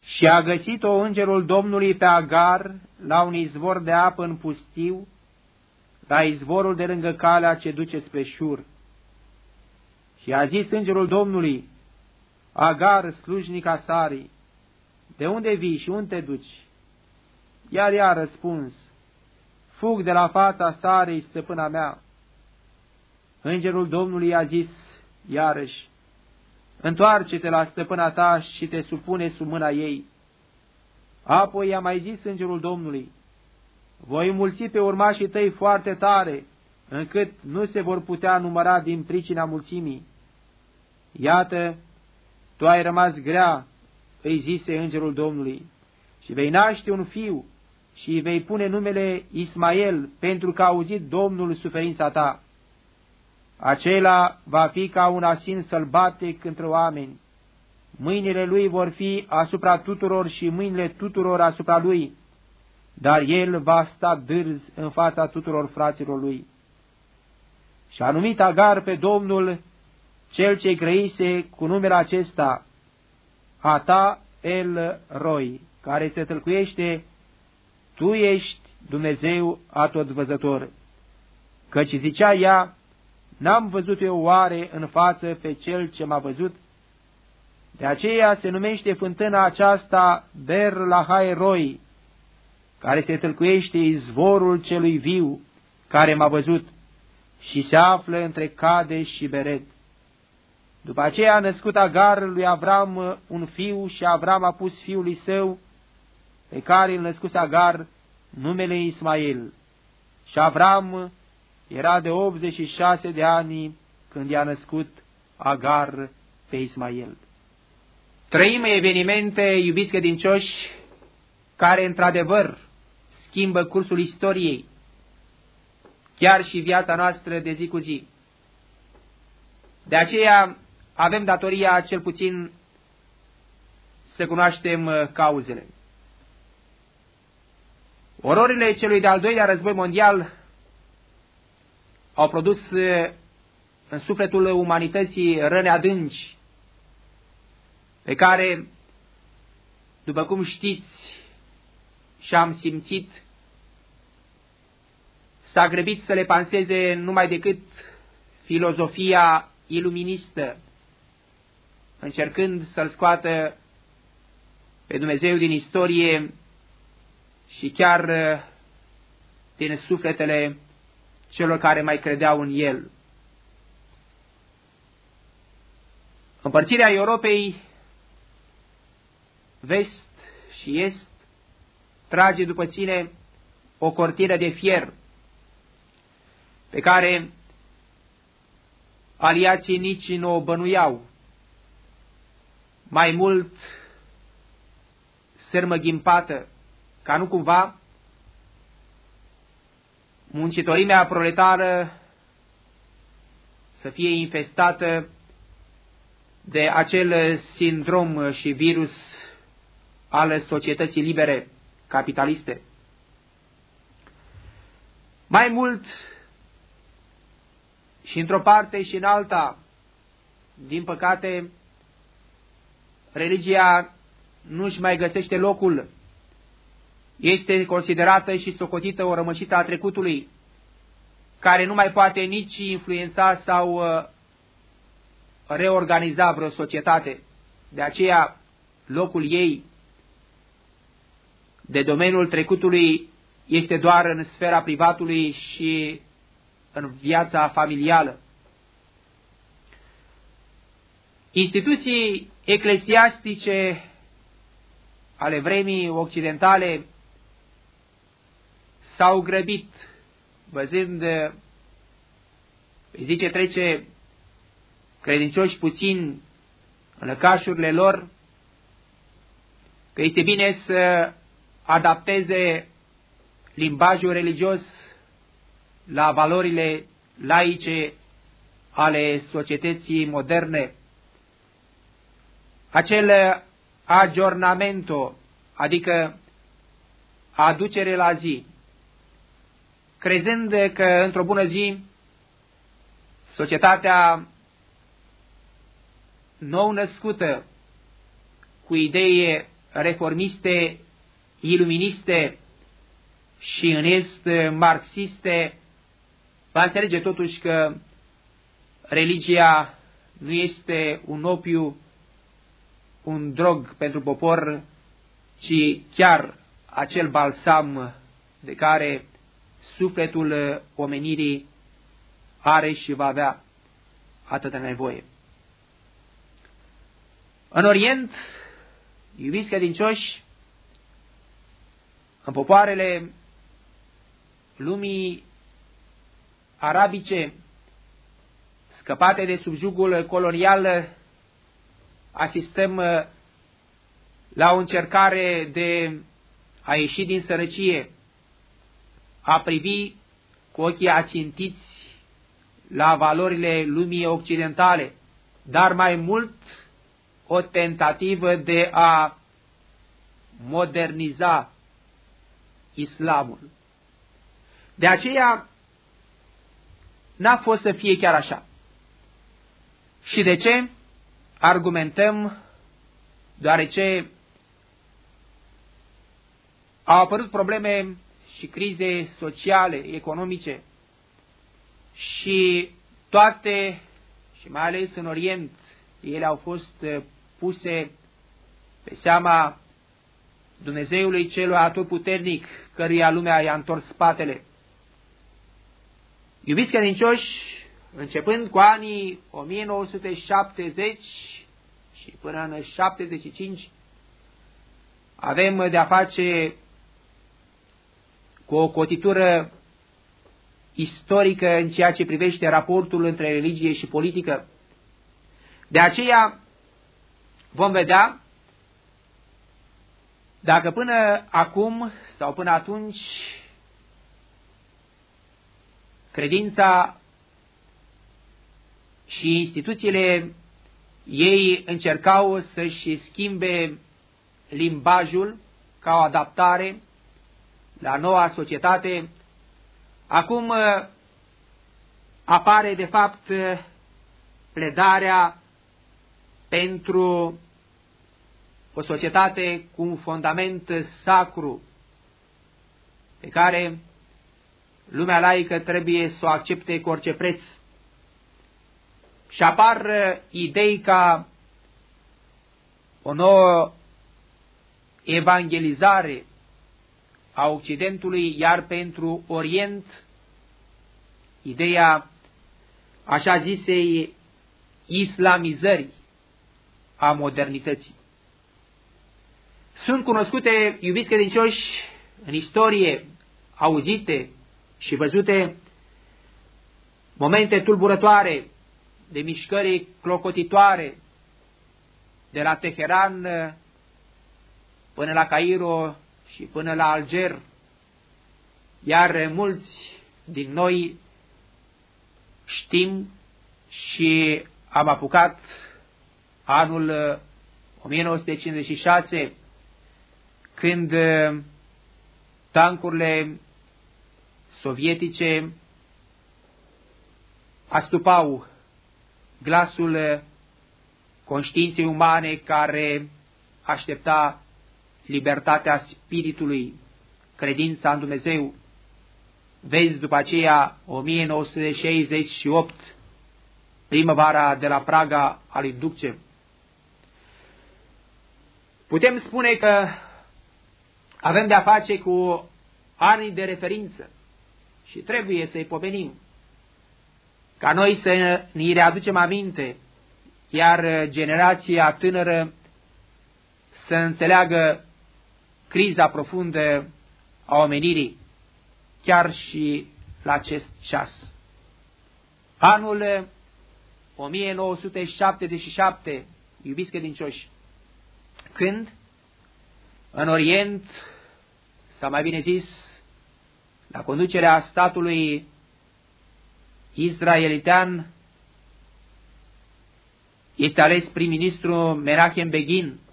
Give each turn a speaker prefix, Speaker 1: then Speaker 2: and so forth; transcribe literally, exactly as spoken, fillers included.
Speaker 1: Și a găsit-o îngerul Domnului pe Agar la un izvor de apă în pustiu, la izvorul de lângă calea ce duce spre Șur. Și a zis îngerul Domnului: Agar, slujnica Sarii, de unde vii și unde te duci? Iar ea a răspuns: Fug de la fața Sarei, stăpâna mea. Îngerul Domnului a zis iarăși: Întoarce-te la stăpâna ta și te supune sub mâna ei. Apoi i-a mai zis îngerul Domnului: Voi mulți pe urmașii tăi foarte tare, încât nu se vor putea număra din pricina mulțimii. Iată, tu ai rămas grea, îi zise îngerul Domnului, și vei naște un fiu și îi vei pune numele Ismael, pentru că a auzit Domnul suferința ta. Acela va fi ca un asin sălbatic între oameni. Mâinile lui vor fi asupra tuturor și mâinile tuturor asupra lui, dar el va sta dârz în fața tuturor fraților lui. Și a numit Agar pe Domnul, cel ce grăise, cu numele acesta, Ata El Roi, care se tălcuiește: Tu ești Dumnezeu Atotvăzător. Căci zicea ea: N-am văzut eu oare în față pe cel ce m-a văzut? De aceea se numește fântâna aceasta Ber Lahai Roi, care se tâlcuiește izvorul celui viu, care m-a văzut, și se află între Cades și Bered. După aceea a născut Agar lui Avram un fiu și Avram a pus fiului său, pe care îl născuse Agar, numele Ismael. Și Avram era de optzeci și șase de ani când i-a născut Agar pe Ismael. Trăim evenimente, iubiți credincioși, care într-adevăr schimbă cursul istoriei, chiar și viața noastră de zi cu zi. De aceea avem datoria cel puțin să cunoaștem cauzele. Ororile celui de-al doilea război mondial au produs în sufletul umanității răni adânci, pe care, după cum știți și am simțit, s-a grăbit să le panseze numai decât filozofia iluministă, încercând să-L scoată pe Dumnezeu din istorie și chiar din sufletele celor care mai credeau în El. Împărțirea Europei, vest și est, trage după sine o cortină de fier, pe care aliații nici nu o bănuiau. Mai mult sârmă ghimpată, ca nu cumva muncitorimea proletară să fie infestată de acel sindrom și virus al societății libere capitaliste. Mai mult, și într-o parte și în alta, din păcate, religia nu-și mai găsește locul. Este considerată și socotită o rămășită a trecutului, care nu mai poate nici influența sau reorganiza vreo societate. De aceea, locul ei de domeniul trecutului este doar în sfera privatului și în viața familială. Instituții eclesiastice ale vremii occidentale s-au grăbit, văzând pe zi ce trece credincioși puțini în lăcașurile lor, că este bine să adapteze limbajul religios la valorile laice ale societății moderne. Acel aggiornamento, adică aducere la zi, crezând că într-o bună zi societatea nou născută, cu idei reformiste, iluministe și în est marxiste, va înțelege totuși că religia nu este un opiu, un drog pentru popor, ci chiar acel balsam de care sufletul omenirii are și va avea atâta nevoie. În Orient, iubiți credincioși, în popoarele lumii arabice, scăpate de subjugul colonial, asistăm la o încercare de a ieși din sărăcie, a privi cu ochii ațintiți la valorile lumii occidentale, dar mai mult o tentativă de a moderniza islamul. De aceea n-a fost să fie chiar așa. Și de ce? Argumentăm deoarece au apărut probleme și crize sociale, economice și toate, și mai ales în Orient, ele au fost puse pe seama Dumnezeului celui atotputernic, căruia lumea i-a întors spatele. Iubiți credincioși, începând cu anii o mie nouă sute șaptezeci și până în șaptezeci și cinci, avem de-a face cu o cotitură istorică în ceea ce privește raportul între religie și politică. De aceea vom vedea dacă până acum sau până atunci credința și instituțiile ei încercau să-și schimbe limbajul ca o adaptare la noua societate, acum apare de fapt pledarea pentru o societate cu un fundament sacru pe care lumea laică trebuie să o accepte cu orice preț. Și apar idei ca o nouă evangelizare a Occidentului, iar pentru Orient ideea așa zisei islamizări a modernității. Sunt cunoscute, iubiți credincioși, în istorie, auzite și văzute momente tulburătoare de mișcări clocotitoare de la Teheran până la Cairo și până la Alger, iar mulți din noi știm și am apucat anul o mie nouă sute cincizeci și șase, când tancurile sovietice astupau glasul conștiinței umane care aștepta libertatea spiritului, credința în Dumnezeu. Vezi după aceea o mie nouă sute șaizeci și opt, primăvara de la Praga a lui Dukcev. Putem spune că avem de-a face cu ani de referință și trebuie să-i pomenim, ca noi să ne readucem aminte, iar generația tânără să înțeleagă criza profundă a omenirii, chiar și la acest ceas. Anul o mie nouă sute șaptezeci și șapte, iubiți credincioși, când în Orient, sau mai bine zis, la conducerea statului israelitean, este ales prim-ministru Menachem Begin,